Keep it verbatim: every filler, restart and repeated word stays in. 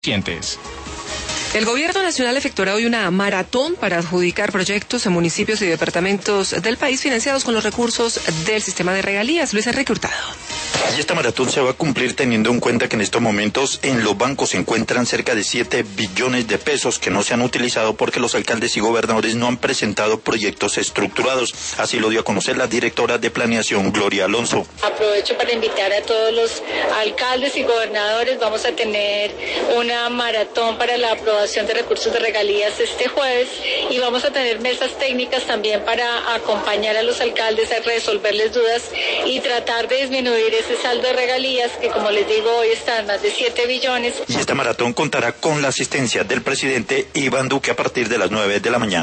Sientes. El Gobierno Nacional efectuará hoy una maratón para adjudicar proyectos en municipios y departamentos del país financiados con los recursos del sistema de regalías. Luis Enrique Hurtado. Y esta maratón se va a cumplir teniendo en cuenta que en estos momentos en los bancos se encuentran cerca de siete billones de pesos que no se han utilizado porque los alcaldes y gobernadores no han presentado proyectos estructurados. Así lo dio a conocer la directora de Planeación, Gloria Alonso. Aprovecho para invitar a todos los alcaldes y gobernadores. Vamos a tener una maratón para la aprobación de recursos de regalías este jueves y vamos a tener mesas técnicas también para acompañar a los alcaldes a resolverles dudas y tratar de disminuir ese saldo de regalías que, como les digo, hoy está en más de siete billones. Y esta maratón contará con la asistencia del presidente Iván Duque a partir de las nueve de la mañana.